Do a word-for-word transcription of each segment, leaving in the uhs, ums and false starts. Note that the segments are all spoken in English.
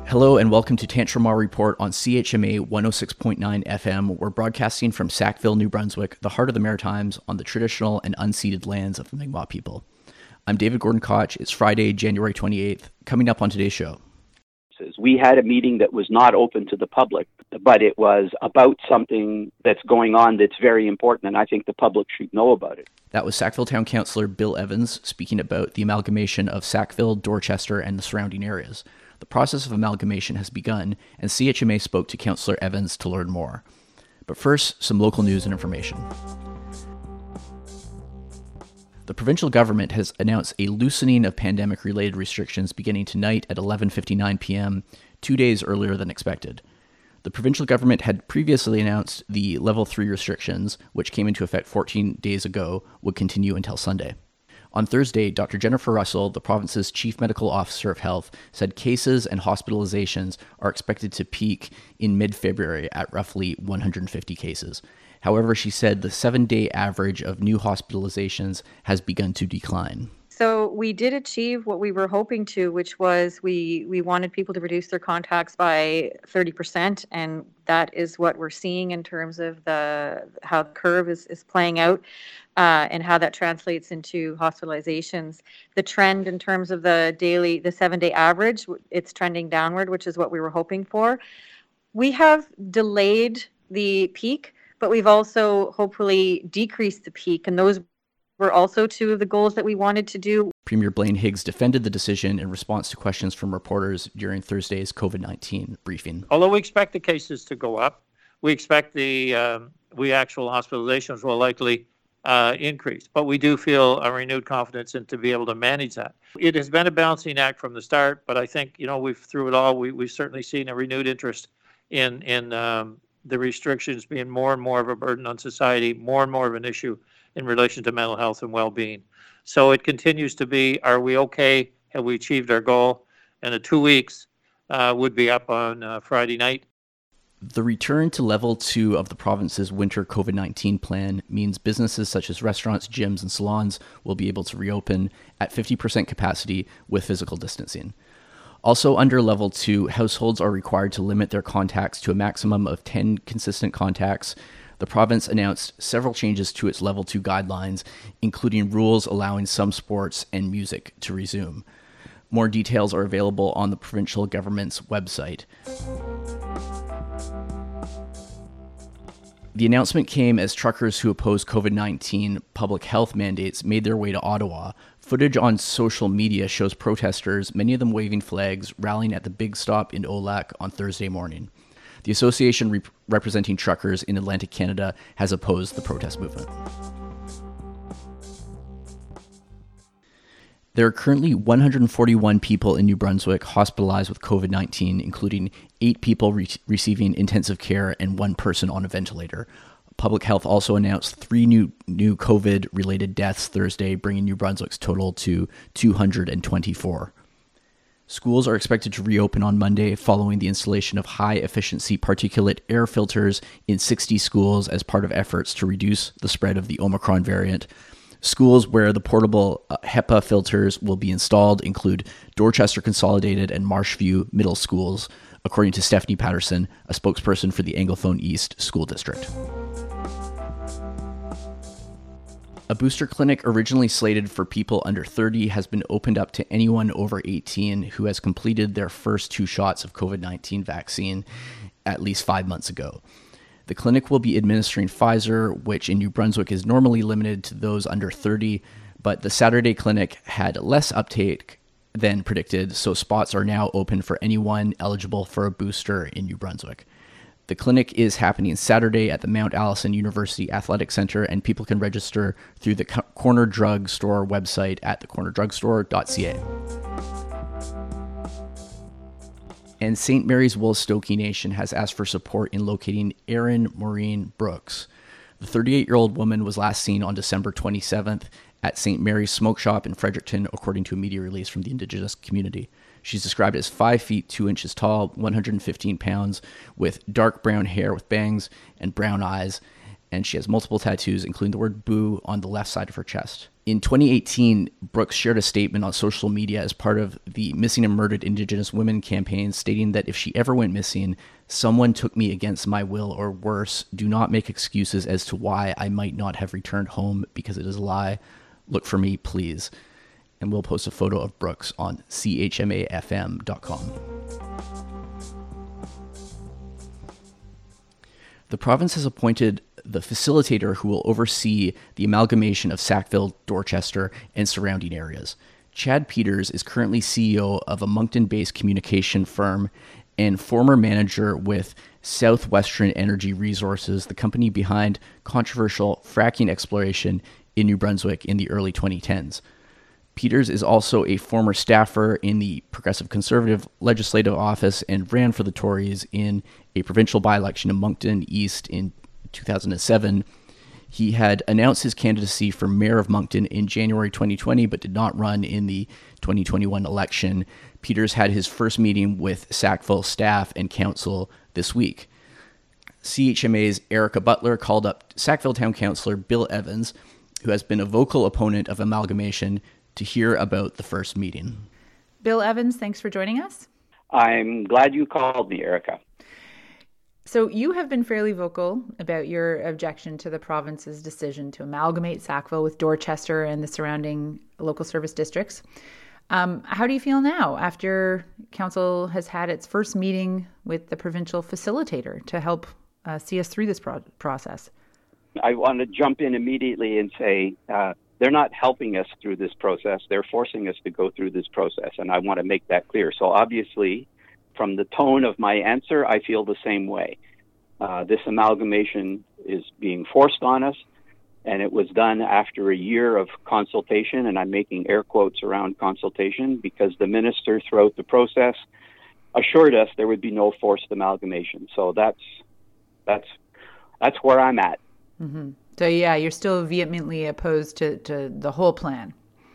Hello and welcome to Tantramar Report on C H M A one oh six point nine F M. We're broadcasting from Sackville, New Brunswick, the heart of the Maritimes, on the traditional and unceded lands of the Mi'kmaq people. I'm David Gordon-Koch. It's Friday, January twenty-eighth. Coming up on today's show. We had a meeting that was not open to the public, but it was about something that's going on that's very important, and I think the public should know about it. That was Sackville Town Councillor Bill Evans speaking about the amalgamation of Sackville, Dorchester, and the surrounding areas. The process of amalgamation has begun, and C H M A spoke to Councillor Evans to learn more. But first, some local news and information. The provincial government has announced a loosening of pandemic-related restrictions beginning tonight at eleven fifty-nine p.m., two days earlier than expected. The provincial government had previously announced the Level three restrictions, which came into effect fourteen days ago, would continue until Sunday. On Thursday, Doctor Jennifer Russell, the province's Chief Medical Officer of Health, said cases and hospitalizations are expected to peak in mid-February at roughly one hundred fifty cases. However, she said the seven-day average of new hospitalizations has begun to decline. So we did achieve what we were hoping to, which was we, we wanted people to reduce their contacts by thirty percent, and that is what we're seeing in terms of the how the curve is, is playing out uh, and how that translates into hospitalizations. The trend in terms of the daily, the seven-day average, it's trending downward, which is what we were hoping for. We have delayed the peak, but we've also hopefully decreased the peak, and those were also two of the goals that we wanted to do. Premier Blaine Higgs defended the decision in response to questions from reporters during Thursday's COVID nineteen briefing. Although we expect the cases to go up, we expect the um, we actual hospitalizations will likely uh, increase. But we do feel a renewed confidence in to be able to manage that. It has been a balancing act from the start, but I think, you know, we've through it all, we, we've certainly seen a renewed interest in, in um, the restrictions being more and more of a burden on society, more and more of an issue in relation to mental health and well-being. So it continues to be, are we okay? Have we achieved our goal? And the two weeks uh, would be up on uh, Friday night. The return to level two of the province's winter COVID nineteen plan means businesses such as restaurants, gyms, and salons will be able to reopen at fifty percent capacity with physical distancing. Also under level two, households are required to limit their contacts to a maximum of ten consistent contacts. The province announced several changes to its level two guidelines, including rules allowing some sports and music to resume. More details are available on the provincial government's website. The announcement came as truckers who oppose COVID nineteen public health mandates made their way to Ottawa. Footage on social media shows protesters, many of them waving flags, rallying at the big stop in Olac on Thursday morning. The association rep- representing truckers in Atlantic Canada has opposed the protest movement. There are currently one hundred forty-one people in New Brunswick hospitalized with COVID nineteen, including eight people re- receiving intensive care and one person on a ventilator. Public Health also announced three new new COVID-related deaths Thursday, bringing New Brunswick's total to two hundred twenty-four. Schools are expected to reopen on Monday following the installation of high-efficiency particulate air filters in sixty schools as part of efforts to reduce the spread of the Omicron variant. Schools where the portable uh, HEPA filters will be installed include Dorchester Consolidated and Marshview Middle Schools, according to Stephanie Patterson, a spokesperson for the Anglophone East School District. A booster clinic originally slated for people under thirty has been opened up to anyone over eighteen who has completed their first two shots of COVID nineteen vaccine at least five months ago. The clinic will be administering Pfizer, which in New Brunswick is normally limited to those under thirty, but the Saturday clinic had less uptake than predicted, so spots are now open for anyone eligible for a booster in New Brunswick. The clinic is happening Saturday at the Mount Allison University Athletic Center, and people can register through the Corner Drug Store website at the corner drug store dot c a. And Saint Mary's Woolstokey Nation has asked for support in locating Erin Maureen Brooks. The thirty-eight-year-old woman was last seen on December twenty-seventh at Saint Mary's Smoke Shop in Fredericton, according to a media release from the Indigenous community. She's described as five feet two inches tall, one hundred fifteen pounds, with dark brown hair with bangs and brown eyes, and she has multiple tattoos, including the word boo on the left side of her chest. In twenty eighteen, Brooks shared a statement on social media as part of the Missing and Murdered Indigenous Women campaign, stating that if she ever went missing, someone took me against my will, or worse, do not make excuses as to why I might not have returned home, because it is a lie. Look for me, please. And we'll post a photo of Brooks on C H M A F M dot com. The province has appointed the facilitator who will oversee the amalgamation of Sackville, Dorchester, and surrounding areas. Chad Peters is currently C E O of a Moncton-based communication firm and former manager with Southwestern Energy Resources, the company behind controversial fracking exploration in New Brunswick in the early twenty tens. Peters is also a former staffer in the Progressive Conservative Legislative Office and ran for the Tories in a provincial by-election in Moncton East in two thousand seven. He had announced his candidacy for mayor of Moncton in January twenty twenty, but did not run in the twenty twenty-one election. Peters had his first meeting with Sackville staff and council this week. C H M A's Erica Butler called up Sackville Town Councillor Bill Evans, who has been a vocal opponent of amalgamation, to hear about the first meeting. Bill Evans, thanks for joining us. I'm glad you called me, Erica. So you have been fairly vocal about your objection to the province's decision to amalgamate Sackville with Dorchester and the surrounding local service districts. Um, how do you feel now after council has had its first meeting with the provincial facilitator to help uh, see us through this pro- process? I want to jump in immediately and say uh, they're not helping us through this process. They're forcing us to go through this process, and I want to make that clear. So obviously, from the tone of my answer, I feel the same way. Uh, this amalgamation is being forced on us, and it was done after a year of consultation, and I'm making air quotes around consultation, because the minister throughout the process assured us there would be no forced amalgamation. So that's that's that's where I'm at. Mm-hmm. So yeah, you're still vehemently opposed to, to the whole plan.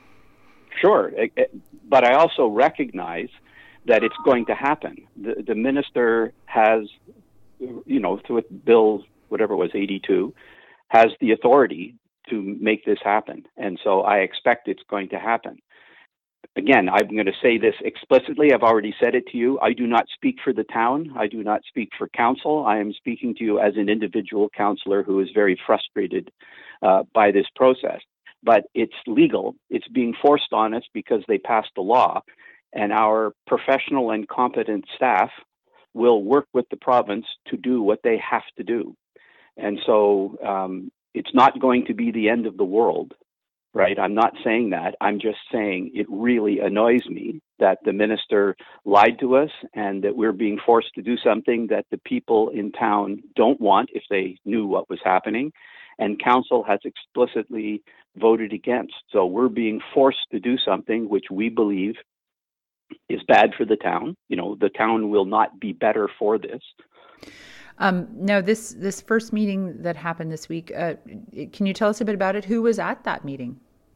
Sure, but I also recognize that it's going to happen. The, the minister has, you know, through Bill, whatever it was, eighty-two, has the authority to make this happen. And so I expect it's going to happen. Again, I'm going to say this explicitly. I've already said it to you. I do not speak for the town. I do not speak for council. I am speaking to you as an individual councillor who is very frustrated uh, by this process. But it's legal. It's being forced on us because they passed the law. And our professional and competent staff will work with the province to do what they have to do. And so um, it's not going to be the end of the world, right? I'm not saying that. I'm just saying it really annoys me that the minister lied to us and that we're being forced to do something that the people in town don't want if they knew what was happening. And council has explicitly voted against. So we're being forced to do something which we believe is bad for the town. You know, the town will not be better for this. Um, now, this this first meeting that happened this week, uh, can you tell us a bit about it? Who was at that meeting?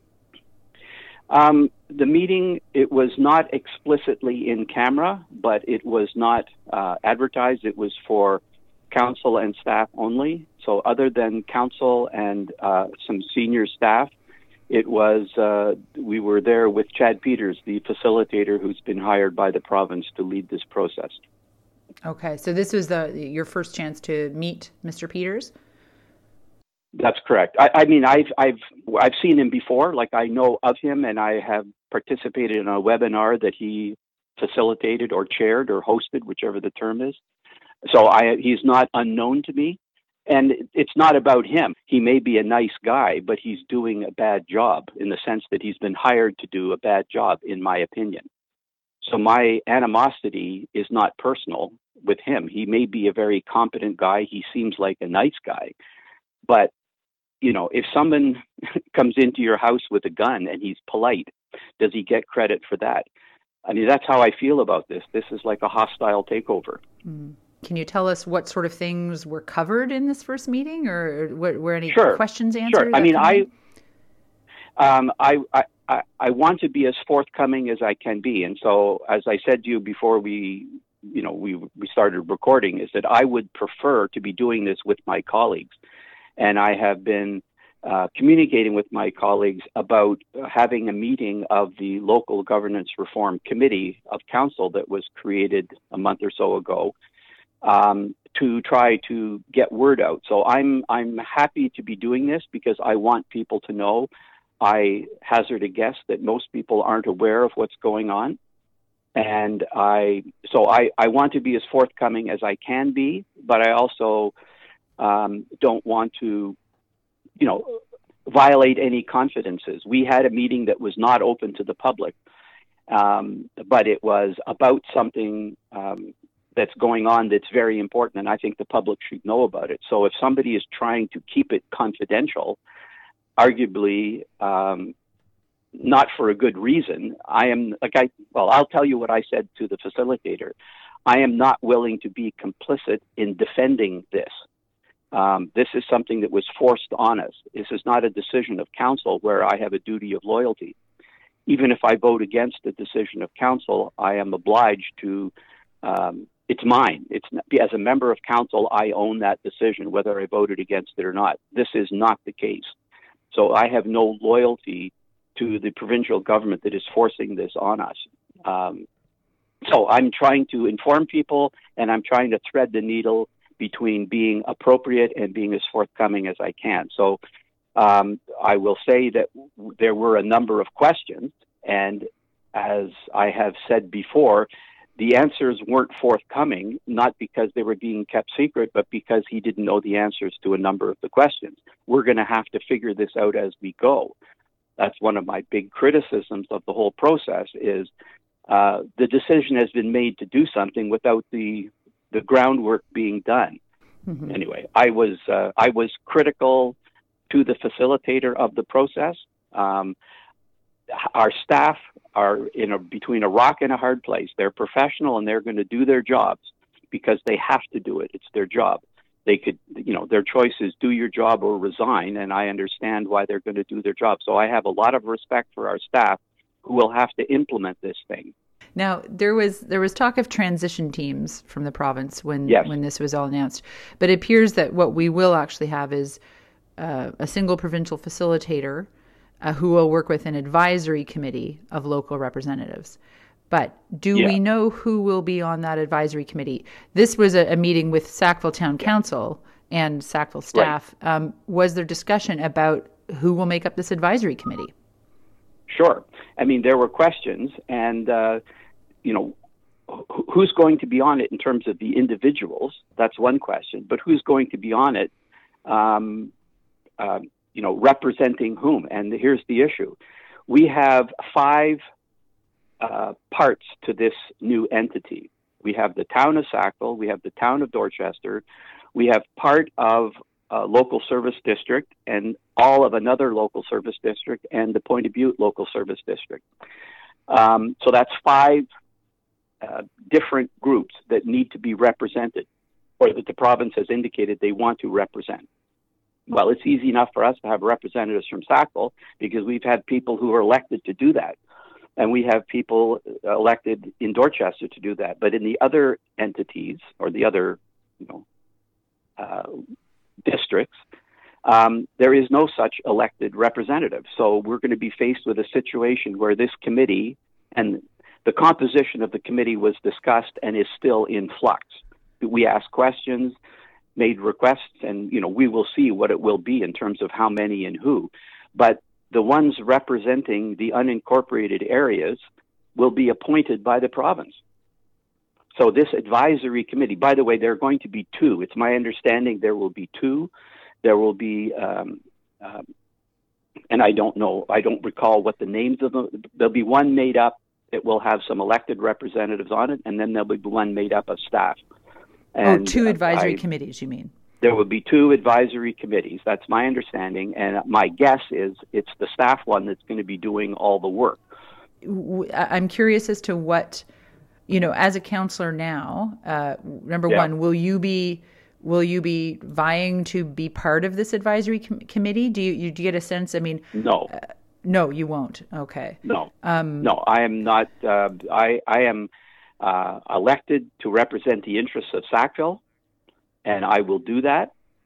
Um, the meeting, it was not explicitly in camera, but it was not uh, advertised. It was for council and staff only. So other than council and uh, some senior staff, it was, uh, we were there with Chad Peters, the facilitator who's been hired by the province to lead this process. Okay, so this was the your first chance to meet Mister Peters? That's correct. I, I mean, I've I've I've seen him before. Like, I know of him, and I have participated in a webinar that he facilitated or chaired or hosted, whichever the term is. So I he's not unknown to me, and it's not about him. He may be a nice guy, but he's doing a bad job in the sense that he's been hired to do a bad job, in my opinion. So my animosity is not personal with him. He may be a very competent guy. He seems like a nice guy. But, you know, if someone comes into your house with a gun and he's polite, does he get credit for that? I mean, that's how I feel about this. This is like a hostile takeover. Mm. Can you tell us what sort of things were covered in this first meeting, or were, were any sure. questions answered? Sure. I mean, I, um, I, I, I, I want to be as forthcoming as I can be. And so, as I said to you before we, you know, we, we started recording, is that I would prefer to be doing this with my colleagues. And I have been uh, communicating with my colleagues about having a meeting of the Local Governance Reform Committee of Council that was created a month or so ago, um, to try to get word out. So I'm I'm happy to be doing this because I want people to know. I hazard a guess that most people aren't aware of what's going on. And I so I, I want to be as forthcoming as I can be, but I also um, don't want to, you know, violate any confidences. We had a meeting that was not open to the public, um, but it was about something um, that's going on that's very important, and I think the public should know about it. So if somebody is trying to keep it confidential, arguably um, not for a good reason, I am, like I, well, I'll tell you what I said to the facilitator. I am not willing to be complicit in defending this. Um, this is something that was forced on us. This is not a decision of council where I have a duty of loyalty. Even if I vote against the decision of council, I am obliged to, um, it's mine. It's not, as a member of council, I own that decision, whether I voted against it or not. This is not the case. So I have no loyalty to the provincial government that is forcing this on us. Um, so I'm trying to inform people, and I'm trying to thread the needle between being appropriate and being as forthcoming as I can. So um, I will say that w- there were a number of questions, and as I have said before, the answers weren't forthcoming, not because they were being kept secret, but because he didn't know the answers to a number of the questions. We're going to have to figure this out as we go. That's one of my big criticisms of the whole process is uh, the decision has been made to do something without the the groundwork being done. Mm-hmm. Anyway, I was uh, I was critical to the facilitator of the process. Um, our staff are in a, between a rock and a hard place. They're professional and they're going to do their jobs because they have to do it. It's their job. They could, you know, their choice is do your job or resign, and I understand why they're going to do their job. So I have a lot of respect for our staff who will have to implement this thing. Now, there was there was talk of transition teams from the province when yes. when this was all announced, but it appears that what we will actually have is uh, a single provincial facilitator uh, who will work with an advisory committee of local representatives. But do yeah. we know who will be on that advisory committee? This was a, a meeting with Sackville Town Council and Sackville staff. Right. Um, was there discussion about who will make up this advisory committee? Sure. I mean, there were questions, and, uh, you know, wh- who's going to be on it in terms of the individuals? That's one question. But who's going to be on it, um, uh, you know, representing whom? And here's the issue. We have five uh, parts to this new entity. We have the town of Sackville, we have the town of Dorchester, we have part of a local service district and all of another local service district and the Point of Butte local service district. Um, so that's five uh, different groups that need to be represented, or that the province has indicated they want to represent. Well, it's easy enough for us to have representatives from Sackville because we've had people who are elected to do that. And we have people elected in Dorchester to do that. But in the other entities or the other, you know, uh, districts, um, there is no such elected representative. So we're going to be faced with a situation where this committee and the composition of the committee was discussed and is still in flux. We asked questions, made requests, and, you know, we will see what it will be in terms of how many and who. But the ones representing the unincorporated areas will be appointed by the province. So this advisory committee, by the way, there are going to be two. It's my understanding there will be two. There will be, um, um, and I don't know, I don't recall what the names of them, there'll be one made up that will have some elected representatives on it, and then there'll be one made up of staff. And, oh, two advisory I, committees, you mean? There will be two advisory committees. That's my understanding. And my guess is it's the staff one that's going to be doing all the work. I'm curious as to what, you know, as a counselor now, uh, number yeah. one, will you be will you be vying to be part of this advisory com- committee? Do you, you do you get a sense? I mean, no, uh, no, you won't. Okay. No, um, no, I am not. Uh, I I am uh, elected to represent the interests of Sackville, and I will do that.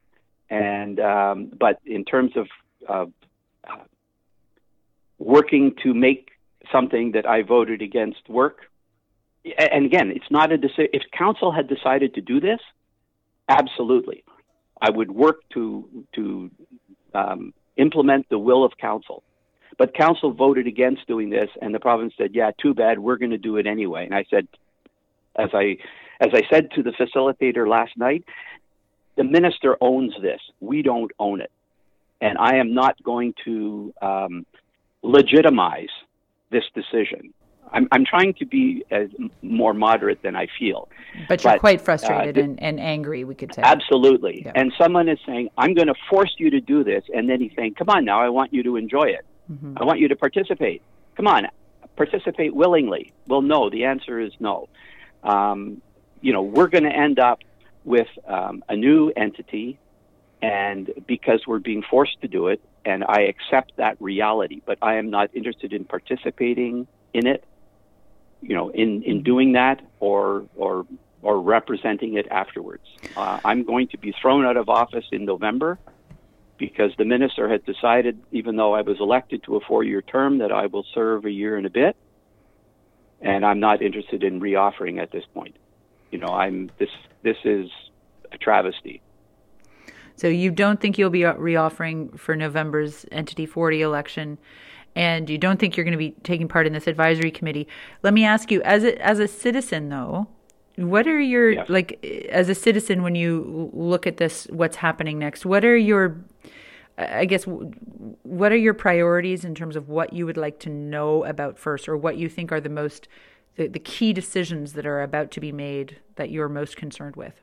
And um, but in terms of uh, uh, working to make something that I voted against work, and again, it's not a decision. If council had decided to do this, absolutely, I would work to to um, implement the will of council. But council voted against doing this, and the province said, "Yeah, too bad. We're going to do it anyway." And I said, as I as I said to the facilitator last night, the minister owns this. We don't own it, and I am not going to um, legitimize this decision. I'm, I'm trying to be as more moderate than I feel. But you're but, quite frustrated uh, and, and angry, we could say. Absolutely. Yeah. And someone is saying, I'm going to force you to do this. And then he's saying, come on now, I want you to enjoy it. Mm-hmm. I want you to participate. Come on, participate willingly. Well, no, the answer is no. Um, you know, we're going to end up with um, a new entity, and because we're being forced to do it, and I accept that reality, but I am not interested in participating in it, you know, in, in doing that or or or representing it afterwards. Uh, I'm going to be thrown out of office in November because the minister had decided, even though I was elected to a four-year term, that I will serve a year and a bit, and I'm not interested in reoffering at this point. You know, I'm this this is a travesty. So you don't think you'll be reoffering for November's Entity forty election, and you don't think you're going to be taking part in this advisory committee. Let me ask you, as a, as a citizen, though, what are your, yes. like, as a citizen, when you look at this, what's happening next, what are your, I guess, what are your priorities in terms of what you would like to know about first, or what you think are the most, the, the key decisions that are about to be made that you're most concerned with?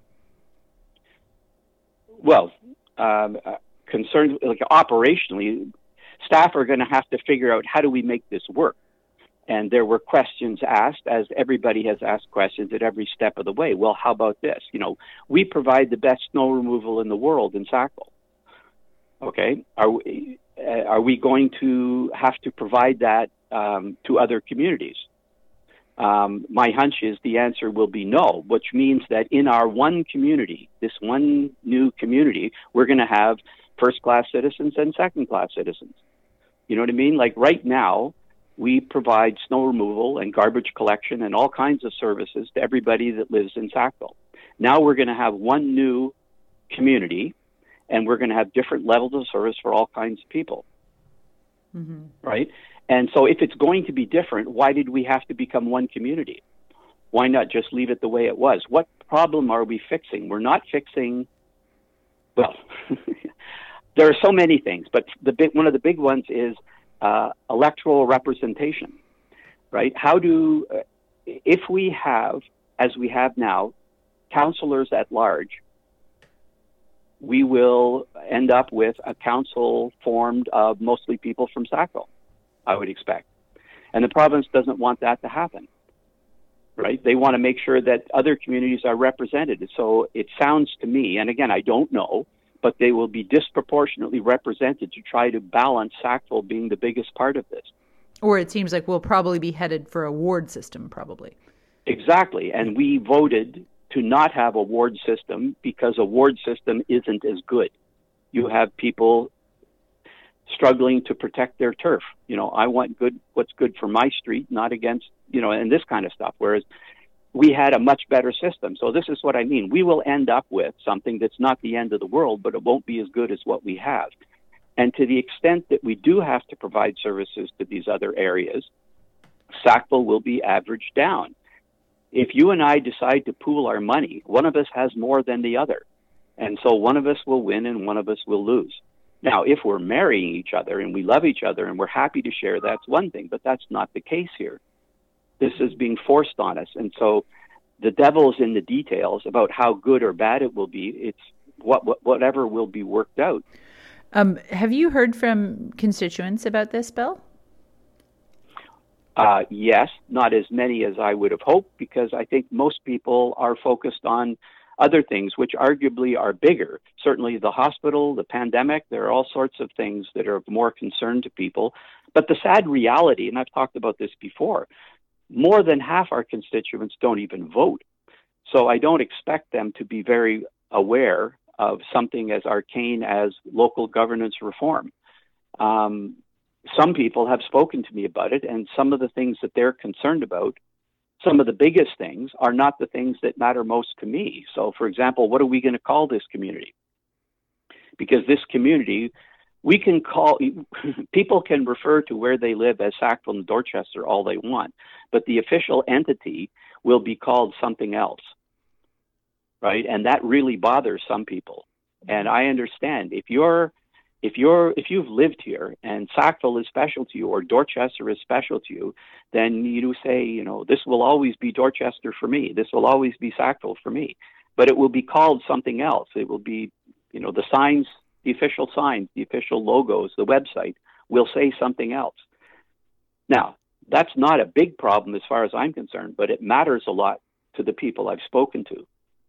Well, um, uh, concerned, like operationally, staff are going to have to figure out how do we make this work. And there were questions asked, as everybody has asked questions at every step of the way. Well, how about this? You know, we provide the best snow removal in the world in Sackville. Okay, are we, uh, are we going to have to provide that um, to other communities? Um, my hunch is the answer will be no, which means that in our one community, this one new community, we're going to have first-class citizens and second-class citizens. You know what I mean? Like right now, we provide snow removal and garbage collection and all kinds of services to everybody that lives in Sackville. Now we're going to have one new community, and we're going to have different levels of service for all kinds of people. Mm-hmm. Right? And so if it's going to be different, why did we have to become one community? Why not just leave it the way it was? What problem are we fixing? We're not fixing, well, there are so many things, but the big, one of the big ones is uh, electoral representation, right? How do, uh, if we have, as we have now, councillors at large, we will end up with a council formed of mostly people from Sackville, I would expect. And the province doesn't want that to happen, right? They want to make sure that other communities are represented. So it sounds to me, and again, I don't know, but they will be disproportionately represented to try to balance Sackville being the biggest part of this. Or it seems like we'll probably be headed for a ward system, probably. Exactly. And we voted to not have a ward system because a ward system isn't as good. You have people struggling to protect their turf. You know, I want good, what's good for my street, not against, you know, and this kind of stuff. Whereas we had a much better system. So this is what I mean. We will end up with something that's not the end of the world, but it won't be as good as what we have. And to the extent that we do have to provide services to these other areas, Sackville will be averaged down. If you and I decide to pool our money, one of us has more than the other. And so one of us will win and one of us will lose. Now, if we're marrying each other and we love each other and we're happy to share, that's one thing, but that's not the case here. This is being forced on us. And so the devil's in the details about how good or bad it will be. It's what, what whatever will be worked out. Um, have you heard from constituents about this bill? Uh, yes, not as many as I would have hoped, because I think most people are focused on other things, which arguably are bigger. Certainly the hospital, the pandemic, there are all sorts of things that are of more concern to people. But the sad reality, and I've talked about this before, more than half our constituents don't even vote. So I don't expect them to be very aware of something as arcane as local governance reform. Um, some people have spoken to me about it, and some of the things that they're concerned about, some of the biggest things, are not the things that matter most to me. So, for example, what are we going to call this community? Because this community, we can call, people can refer to where they live as Sackville and Dorchester all they want, but the official entity will be called something else, right? And that really bothers some people. And I understand if you're, if you're, if you've lived here and Sackville is special to you or Dorchester is special to you, then you say, you know, this will always be Dorchester for me. This will always be Sackville for me. But it will be called something else. It will be, you know, the signs, the official signs, the official logos, the website will say something else. Now, that's not a big problem as far as I'm concerned, but it matters a lot to the people I've spoken to.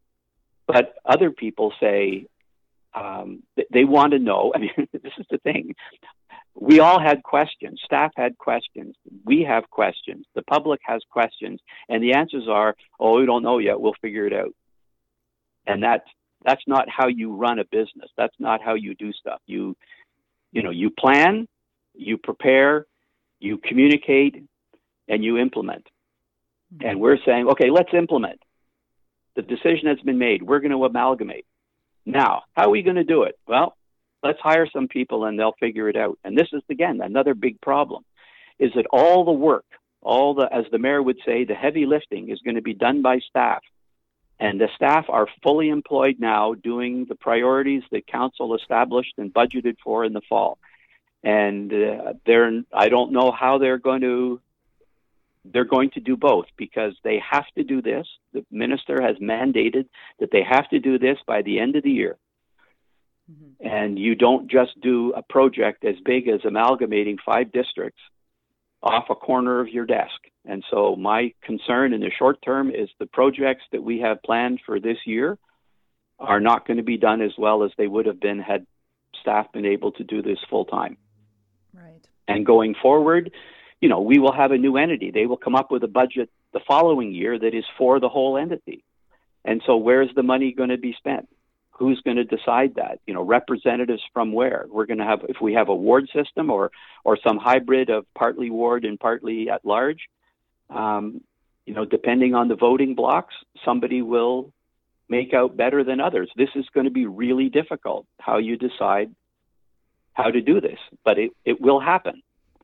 But other people say, um, they want to know, I mean, this is the thing. We all had questions. Staff had questions. We have questions. The public has questions. And the answers are, oh, we don't know yet. We'll figure it out. And that's, that's not how you run a business. That's not how you do stuff. You, you know, you plan, you prepare, you communicate, and you implement. And we're saying, okay, let's implement. The decision has been made. We're going to amalgamate. Now, how are we going to do it? Well, let's hire some people and they'll figure it out. And this is, again, another big problem, is that all the work, all the, as the mayor would say, the heavy lifting is going to be done by staff. And the staff are fully employed now doing the priorities that council established and budgeted for in the fall. And uh, they're, I don't know how they're going to, they're going to do both, because they have to do this. The minister has mandated that they have to do this by the end of the year. Mm-hmm. And you don't just do a project as big as amalgamating five districts off a corner of your desk. And so my concern in the short term is the projects that we have planned for this year are not going to be done as well as they would have been had staff been able to do this full time. Right. And going forward, you know, we will have a new entity. They will come up with a budget the following year that is for the whole entity. And so where's the money going to be spent? Who's going to decide that? You know, representatives from where? We're going to have, if we have a ward system or or some hybrid of partly ward and partly at large, um, you know, depending on the voting blocks, somebody will make out better than others. This is going to be really difficult, how you decide how to do this, but it, it will happen.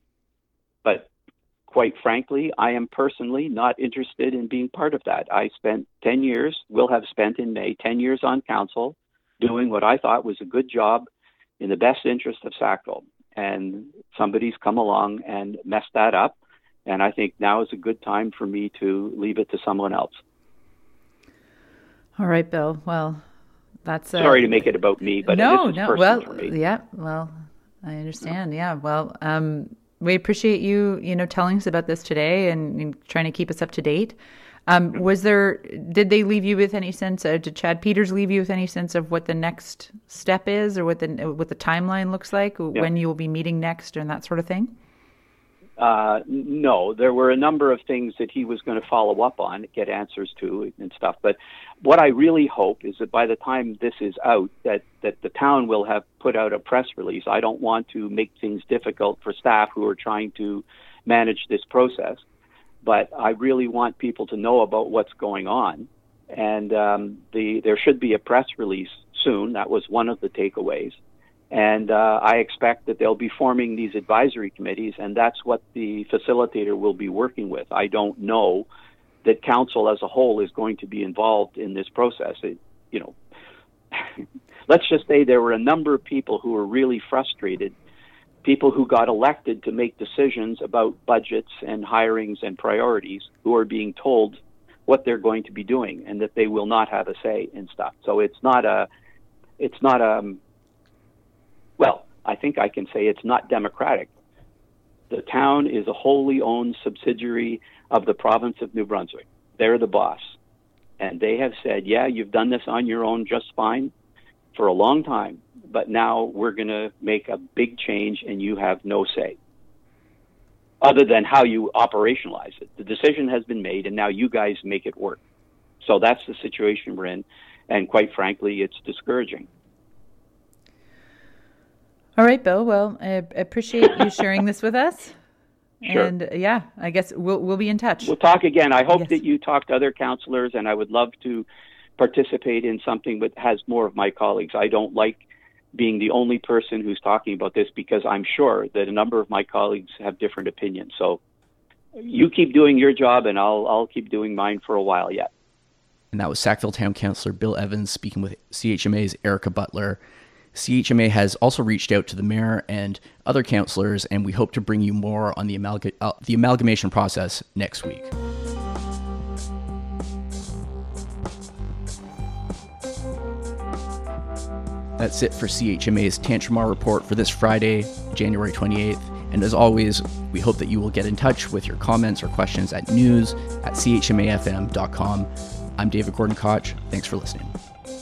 But quite frankly, I am personally not interested in being part of that. I spent ten years, will have spent in May, ten years on council, doing what I thought was a good job in the best interest of Sackville. And somebody's come along and messed that up. And I think now is a good time for me to leave it to someone else. All right, Bill. Well, that's... Uh, Sorry to make it about me, but no, it is no. personal Well, for me. yeah, well, I understand. Yeah, well, um, we appreciate you, you know, telling us about this today and, and trying to keep us up to date. Um, was there, did they leave you with any sense, uh, did Chad Peters leave you with any sense of what the next step is or what the, what the timeline looks like, yeah. when you will be meeting next and that sort of thing? Uh, no, there were a number of things that he was going to follow up on, get answers to and stuff. But what I really hope is that by the time this is out, that, that the town will have put out a press release. I don't want to make things difficult for staff who are trying to manage this process, but I really want people to know about what's going on. And um, the there should be a press release soon. That was one of the takeaways. And uh, I expect that they'll be forming these advisory committees, and that's what the facilitator will be working with. I don't know that council as a whole is going to be involved in this process. It, you know, let's just say there were a number of people who were really frustrated, people who got elected to make decisions about budgets and hirings and priorities, who are being told what they're going to be doing and that they will not have a say in stuff. So it's not a, it's not a, well, I think I can say it's not democratic. The town is a wholly owned subsidiary of the province of New Brunswick. They're the boss. And they have said, yeah, you've done this on your own just fine for a long time, but now we're going to make a big change and you have no say, other than how you operationalize it. The decision has been made and now you guys make it work. So that's the situation we're in. and quite frankly, it's discouraging. All right, Bill. Well, I appreciate you sharing this with us. Sure. And yeah, I guess we'll we'll be in touch. We'll talk again. I hope yes. that you talk to other councillors, and I would love to participate in something that has more of my colleagues. I don't like being the only person who's talking about this because I'm sure that a number of my colleagues have different opinions. So you keep doing your job, and I'll I'll keep doing mine for a while yet. And that was Sackville Town Councillor Bill Evans speaking with C H M A's Erica Butler. C H M A has also reached out to the mayor and other councillors, and we hope to bring you more on the, amalga- uh, the amalgamation process next week. That's it for C H M A's Tantramar Report for this Friday, January twenty-eighth. And as always, we hope that you will get in touch with your comments or questions at news at c h m a f m dot com. I'm David Gordon-Koch. Thanks for listening.